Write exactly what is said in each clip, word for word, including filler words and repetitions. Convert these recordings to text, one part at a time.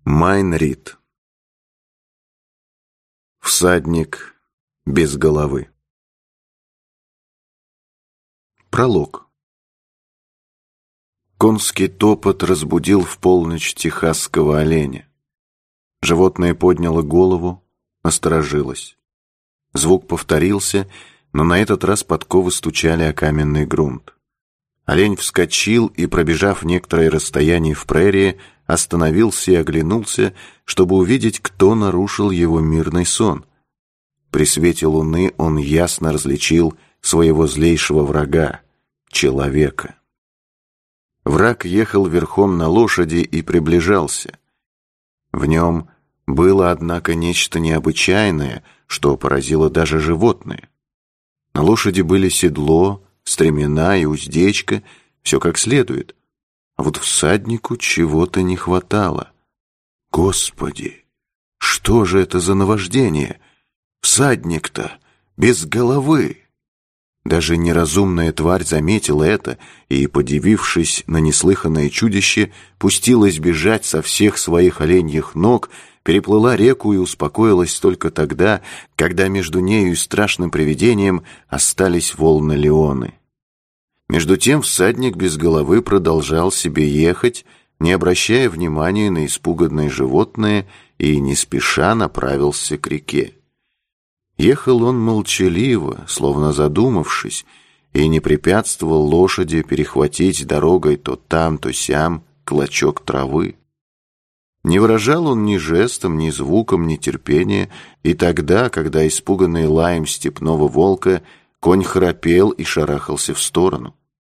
Майн Рид. Всадник без головы. Пролог. Конский топот разбудил в полночь техасского оленя. Животное подняло голову, насторожилось. Звук повторился, но на этот раз подковы стучали о каменный грунт. Олень вскочил и, пробежав некоторое расстояние в прерии, остановился и оглянулся, чтобы увидеть, кто нарушил его мирный сон. При свете луны он ясно различил своего злейшего врага — человека. Враг ехал верхом на лошади и приближался. В нем было, однако, нечто необычайное, что поразило даже животное. На лошади были седло, стремена и уздечка, все как следует. А вот всаднику чего-то не хватало. Господи, что же это за наваждение? Всадник-то без головы! Даже неразумная тварь заметила это и, подивившись на неслыханное чудище, пустилась бежать со всех своих оленьих ног, переплыла реку и успокоилась только тогда, когда между нею и страшным привидением остались волны Леоны. Между тем всадник без головы продолжал себе ехать, не обращая внимания на испуганное животное, и не спеша направился к реке. Ехал он молчаливо, словно задумавшись, и не препятствовал лошади перехватить дорогой то там, то сям клочок травы. Не выражал он ни жестом, ни звуком нетерпения, и тогда, когда, испуганный лаем степного волка, конь храпел и шарахался в сторону.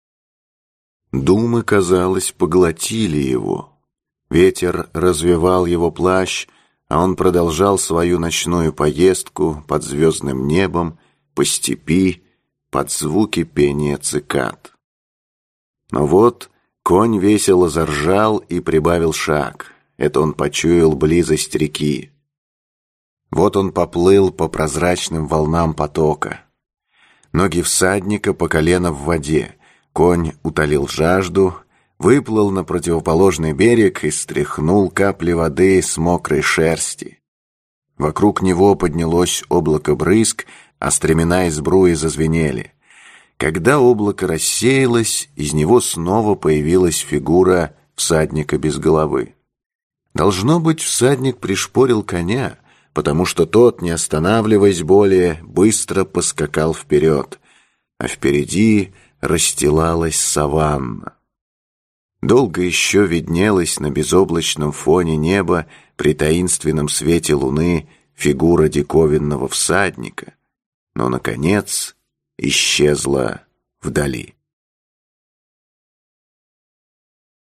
Думы, казалось, поглотили его. Ветер развевал его плащ, а он продолжал свою ночную поездку под звездным небом, по степи, под звуки пения цикад. Но вот конь весело заржал и прибавил шаг. Это он почуял близость реки. Вот он поплыл по прозрачным волнам потока. Ноги всадника по колено в воде. Конь утолил жажду, выплыл на противоположный берег и стряхнул капли воды с мокрой шерсти. Вокруг него поднялось облако брызг, а стремена и сбруи зазвенели. Когда облако рассеялось, из него снова появилась фигура всадника без головы. Должно быть, всадник пришпорил коня, потому что тот, не останавливаясь более, быстро поскакал вперед, а впереди расстилалась саванна. Долго еще виднелась на безоблачном фоне неба при таинственном свете луны фигура диковинного всадника, но, наконец, исчезла вдали.